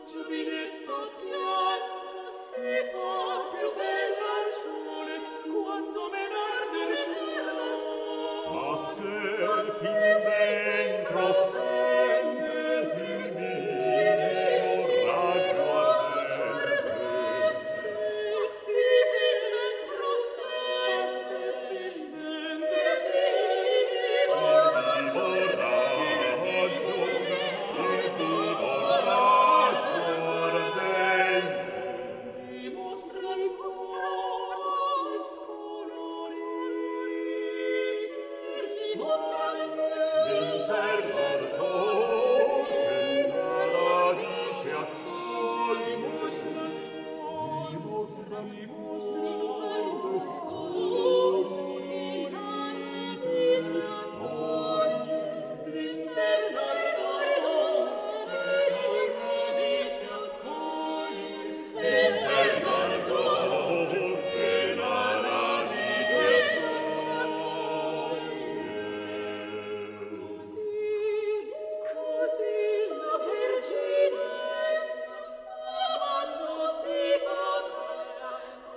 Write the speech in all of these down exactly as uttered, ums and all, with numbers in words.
Giovinetta pianta si fa più bella al sole quando men arde il suo. Ma se fin dentro sente il mio raggio ardesse, Ma se fin dentro sente fin dentro vivo raggio ardente, vivo raggio ardente, dimostra di vostra forma scolori, dimostra di l'interno scorre, la radice accoglie, dimostra dimostra di forma scorre, la radice spoglie, l'interno ardore, la radice accoglie, l'interno ardore, la radice accoglie. Così, così la Vergine, amando si fa bella,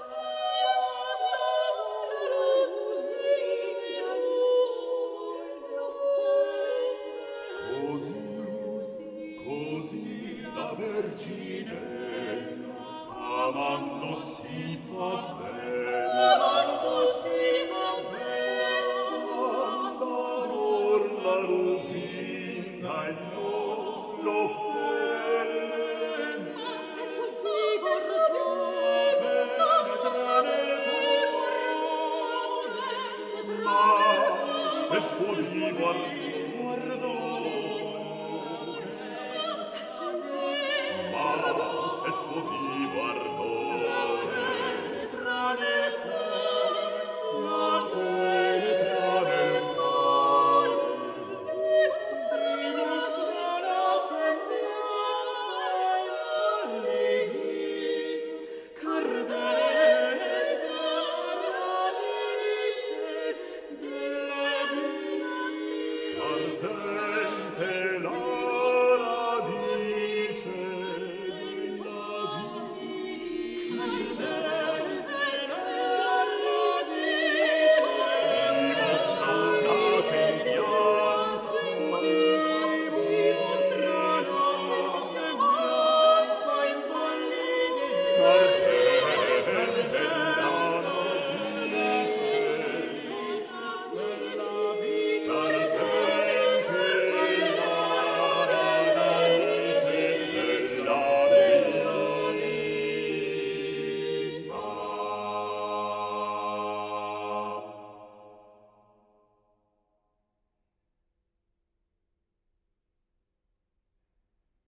quando la Lusigna lo fa. così, così la Vergine, amando si fa bella, Amando si fa bella, amor la Rosina e non l'offende. ma se sul vivo sapete, ma se sul vivo ardore, Ma se il suo vivo ardore, ma se sul vivo ma se il suo vivo ardore,